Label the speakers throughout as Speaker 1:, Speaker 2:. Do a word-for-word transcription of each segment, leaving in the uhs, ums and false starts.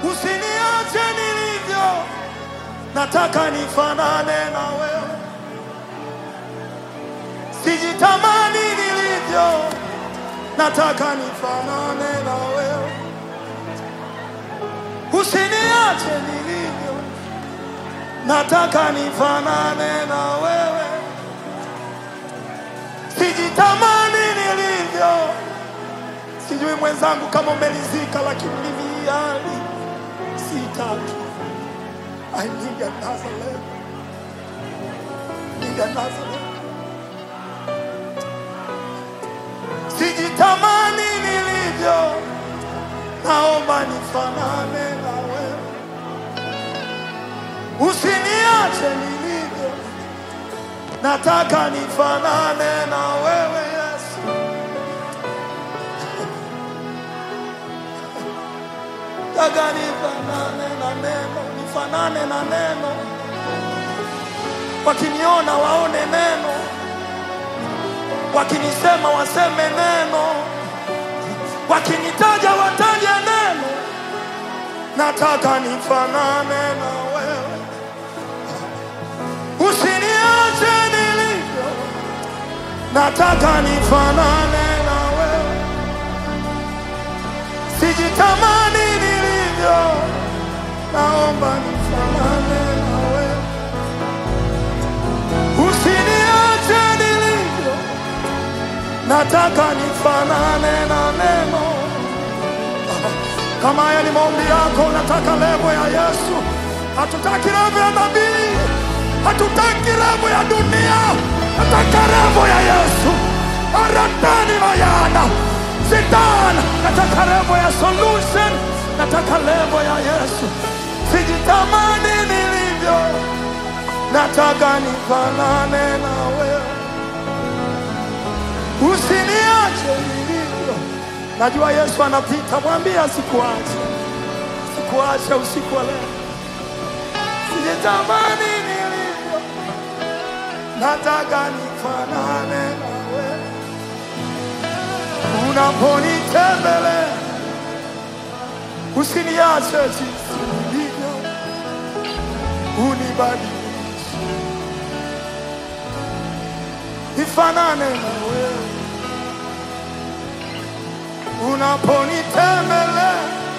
Speaker 1: Usiniache nilivyo, nataka nifanane na wewe. Sijitamani nilivyo, nataka nifanane na wewe. Usiniache nilivyo, nataka nifanane na wewe. Sijitamani nilivyo. Sijui mwenzangu kama umelizika, lakini mimi hali sitaki. I need another level. Need another level. Sijitamani nilivyo, naomba nifanane na wewe. Usiniache nilivyo, nataka nifanane na wewe Yesu. Nataka nifanane na neno, nifanane na neno. Wakiniona waone neno, wakinisema waseme neno, wakinitaja wataje neno. Nataka nifanane na wewe. Usiniache nilivyo, nataka nifanane na wewe. Sijitamani nilivyo, naomba nifanane na wewe. Usiniache nilivyo, nataka nifanane na neno. Kama haya ni maombi yako, unataka levo ya Yesu. Hatutaki levo ya nabii, hatutaki levo ya dunia, nataka levo ya Yesu. Aratani mayana sitana, nataka levo ya solution, nataka levo ya Yesu. Sijitamani nilivyo, nataka nifanane na wewe. Usiniache nilivyo. Najua Yesu anapita, mwambie asikuache. Sikuache usiku wa leo. Sijitamani nilivyo, nataka nifanane na wewe. Unaponitembelea, usiniache jinsi nilivyo, unibadilishe nifanane na wewe. Unaponitembelea,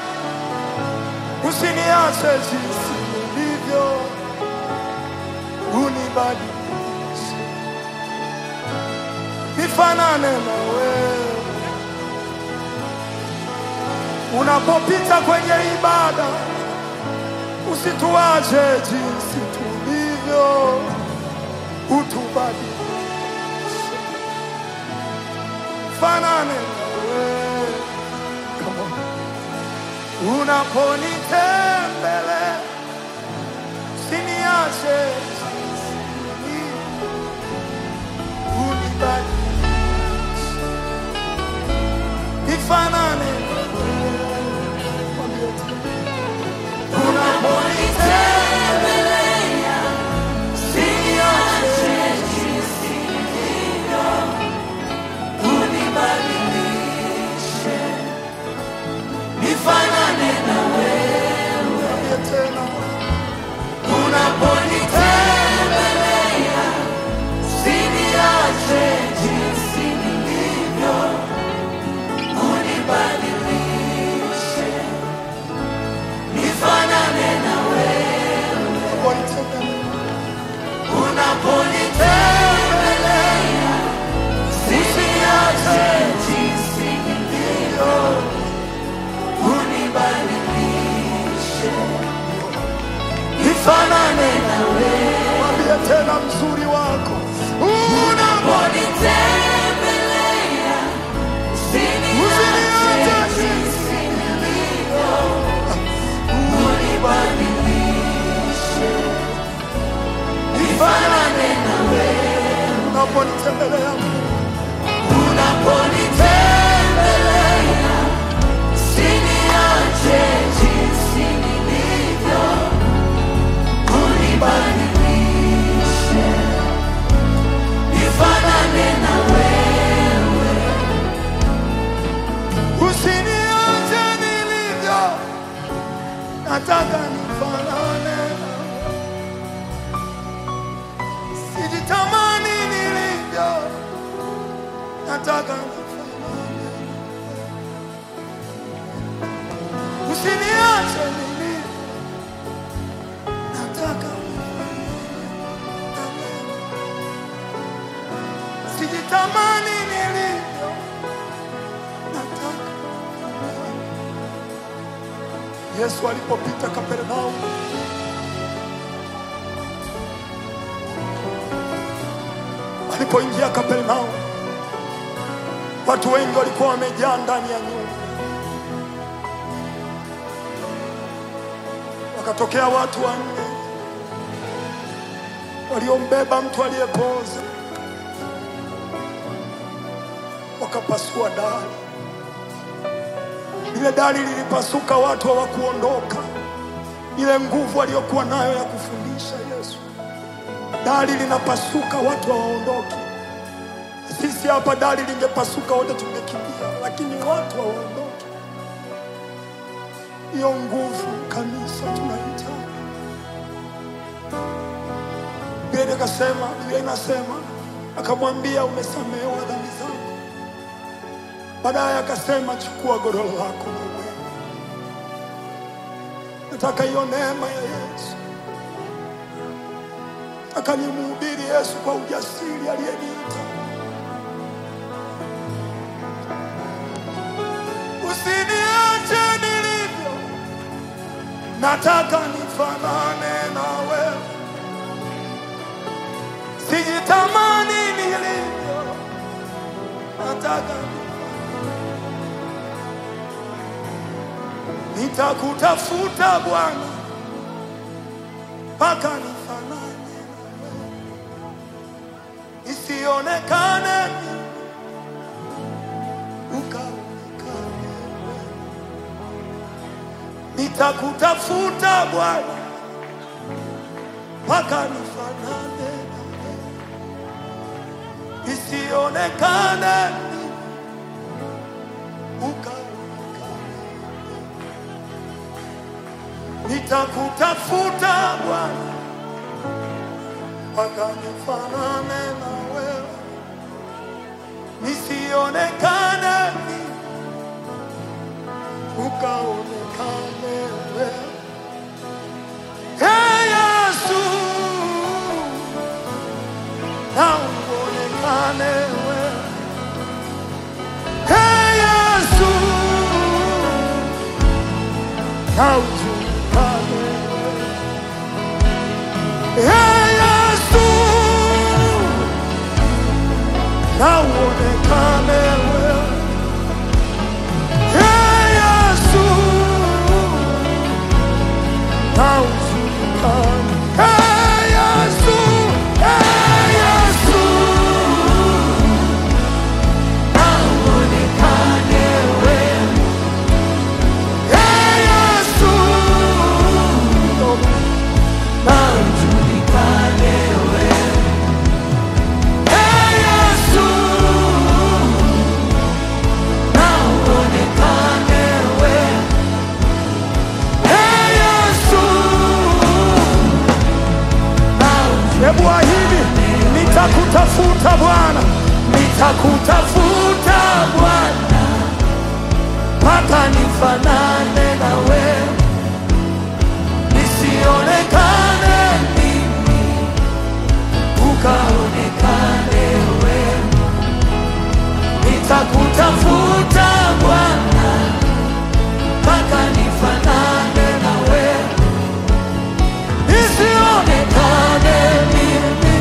Speaker 1: usiniache jinsi nilivyo, unibadilishe nifanane na wewe. Unapopita kwenye ibada, usituache jinsi tulivyo, utubadilishe fanane na wewe. Unaponitembelea, usiniache jinsi nilivyo, unibadilishe nifanane na wewe. Unaponitembelea, usiniache jinsi nilivyo, unibadilishe nifanane na wewe. Unaponitembelea, usiniache jinsi nilivyo, unibadilishe nifanane na wewe. Unaponitembelea, usiniache jinsi nilivyo, unibadilishe nifanane na wewe. Mwambie tena mzuri wako. Unaponitembelea, usiniache jinsi nilivyo, unibadilishe nifanane na wewe. Unaponitembelea, unaponitembelea, usiniache jinsi nilivyo, unibadilishe nifanane na wewe. Usiniache nilivyo, nataka nifanane nawe. Sijitamani nilivyo, nataka nifanane nawe. Usiniache nilivyo, nataka nifanane nawe. Sijitamani nilivyo, nataka. Yesu alipopita Kapernaum, alipoingia Kapernaum, watu wengi walikuwa wamejaa ndani ya nyumba. Wakatokea watu wanne waliombeba mtu aliyepooza, wakapasua dari. Ile dari lilipasuka, watu hawakuondoka. Ile nguvu aliyokuwa nayo ya kufundisha Yesu, dari linapasuka, watu hawaondoki. Sisi hapa dari lingepasuka, wote tungekimbia, lakini watu hawaondoki. Hiyo nguvu kanisa tunahitaji. Biblia inasema, Biblia inasema akamwambia, umesamehewa dhambi zako. Baadaye akasema, chukua godoro lako mwenyewe. Nataka hiyo neema ya Yesu. Akanimhubiri Yesu kwa ujasiri aliyeniita. Usiniache nilivyo, nataka nifanane nawe. Sijitamani nilivyo, nataka. Nitakutafuta Bwana mpaka nifanane nawe. Nisionekane mimi, ukaonekane wewe. Nitakutafuta Bwana mpaka nifanane nawe. Nisionekane mimi, ukaonekane. Nitakutafuta Bwana mpaka nifanane na wewe. Nisionekane mimi, ukaonekane wewe. Hey Yesu, na uonekane wewe. Hey Yesu, na ujulikane wewe. Hey Yesu, na uonekane wewe. Hey Yesu, na ujulikane. Hey Yesu, hey Yesu, na uonekane wewe. Hey Yesu, na ujulikane wewe. Hey Yesu, na uonekane wewe. Hey Yesu, hebu ahidi, nitakutafuta Bwana, nitakutafuta Bwana mpaka nifanane na wewe. Nisionekane mimi, ukaonekane wewe. Nitakutafuta Bwana mpaka nifanane na wewe. Nisionekane mimi,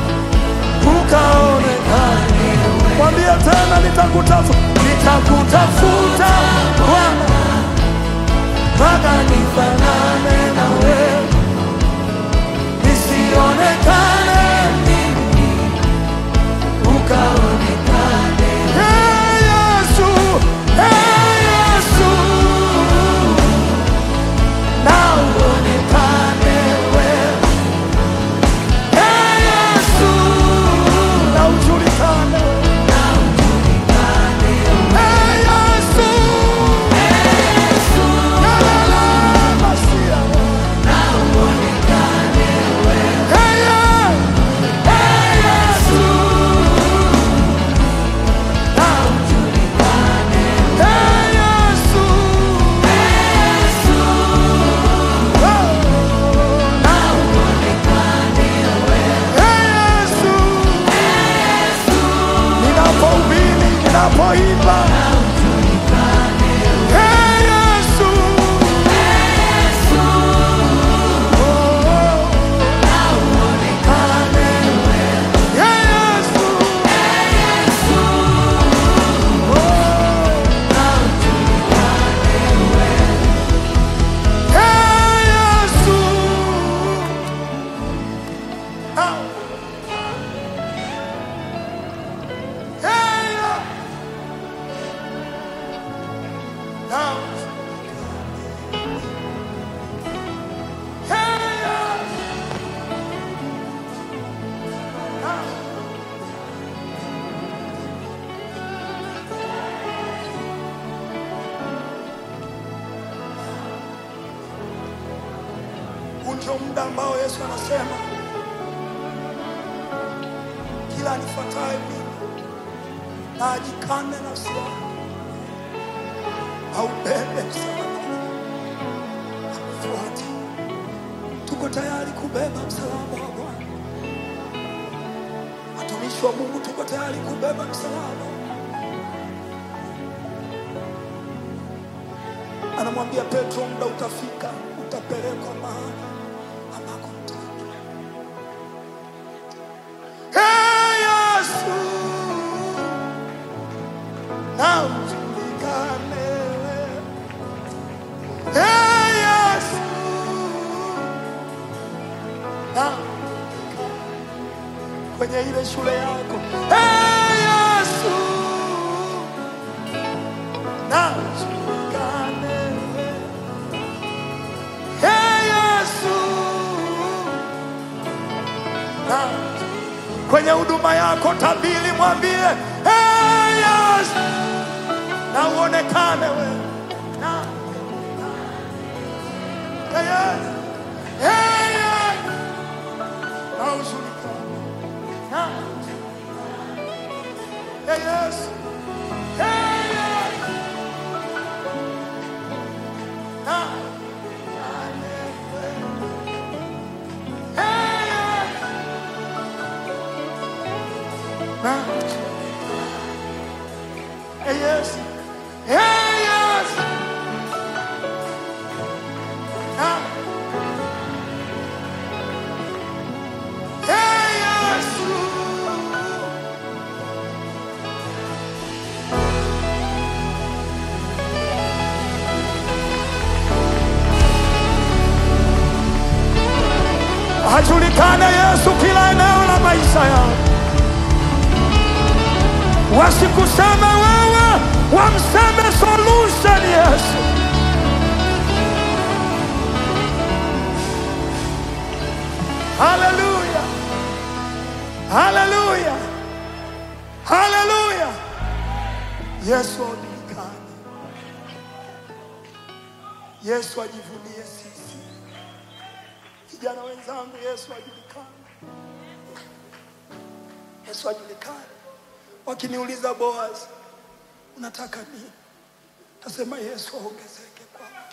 Speaker 1: ukaonekane wewe. Mwambie tena, nitakutafuta, nitakutafuta Bwana mpaka nifanane na wewe. Nisionekane mimi, ukaonekane. Hey Yesu, hey Yesu, na uonekane wewe. Hey Yesu, na ujulikane. Hey Yesu, hey Yesu, la la la. tunapoimba Hey Yesu, ndio muda ambao Yesu anasema kila anifuataye mimi na ajikane nafsi yake aubebe msalaba afuate. Tuko tayari kubeba msalaba wa Bwana. Watumishi wa Mungu, tuko tayari kubeba msalaba. Anamwambia Petro, muda utafika, utapelekwa mahali ambako mtaki. Hey Yesu, na ujulikane. Hey Yesu, na kwenye ile shule yako. Hey Yesu, na ujulikane. Kwenye huduma yako tabiri, mwambie hey Yesu, na uonekane wewe. Na hey Yesu, hey Yesu, na ujulikane. Na hey Yesu, hey Yesu, na Hey yes, hey yes, ah, hey yes. Ajulikane Yesu kila eneo la maisha yao. Wasikuseme wewe, wamseme solution Yesu. Hallelujah, hallelujah, hallelujah. Yesu ajulikane, Yesu ajivunie sisi. Vijana wenzangu, Yesu ajulikane, Yesu ajulikane. Wakiniuliza Boaz, unataka nini? Nasema Yesu aongezeke kwako.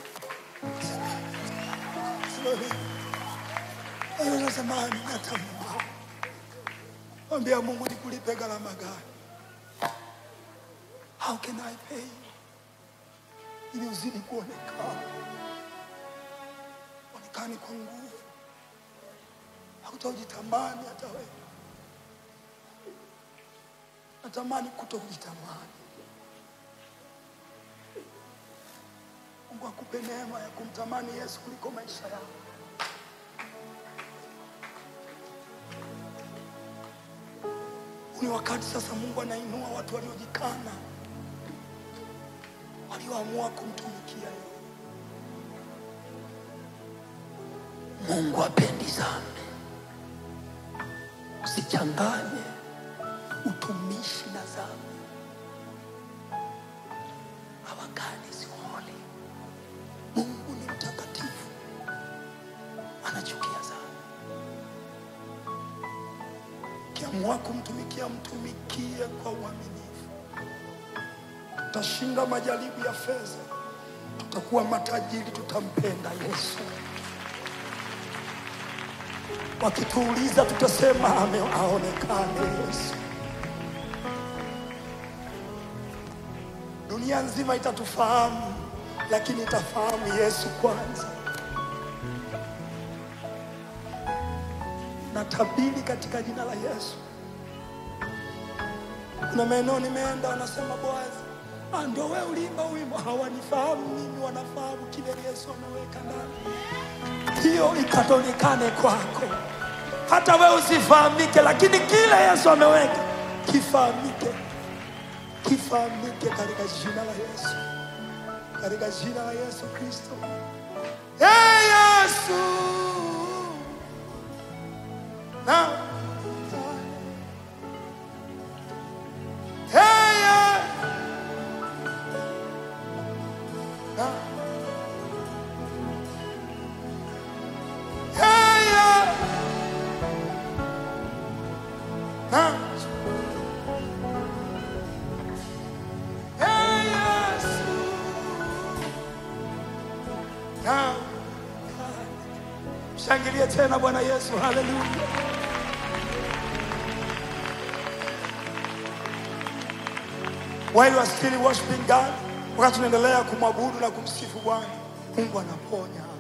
Speaker 1: Ayo nasema ninataka Mungu. Mwambia Mungu nikulipe gharama gani? How can I pay you? Ili uzidi kuonekana. Onekani kwa nguvu. Hautajitamani hata wewe. Natamani kutokujitamani. Mungu akupe neema ya kumtamani Yesu kuliko maisha yako. Ni wakati sasa Mungu anainua watu waliojikana, walioamua kumtumikia yeye. Mungu apendi dhambi. Usichanganye utumishi na dhambi. Our God is holy. Mungu ni mtakatifu. Anachukia dhambi. Ukiamua kumtumikia, mtumikie kwa uaminifu. Tutashinda majaribu ya fedha. Tutakuwa matajiri, tutampenda Yesu. Wakituuliza tutasema aonekane Yesu. Dunia nzima itatufahamu, lakini itafahamu Yesu kwanza. Natabiri katika jina la Yesu. Kuna maeneo nimeenda wanasema Boazi, ah, ndio wewe uliimba wimbo. Hawanifahamu mimi, wanafahamu kile Yesu ameweka ndani. Hiyo ikaonekane kwako. Hata wewe usifahamike, lakini kile Yesu ameweka kifahamike. Kifahamike katika jina la Yesu. Katika jina la Yesu Kristo. Hey Yesu. Na Hey yeah. Na Hey yeah. Na Hey Yesu. Na shangilia tena Bwana Yesu. Hallelujah. While you are still worshiping God, wakati tunaendelea kumwabudu na kumsifu Bwana, Mungu anaponya.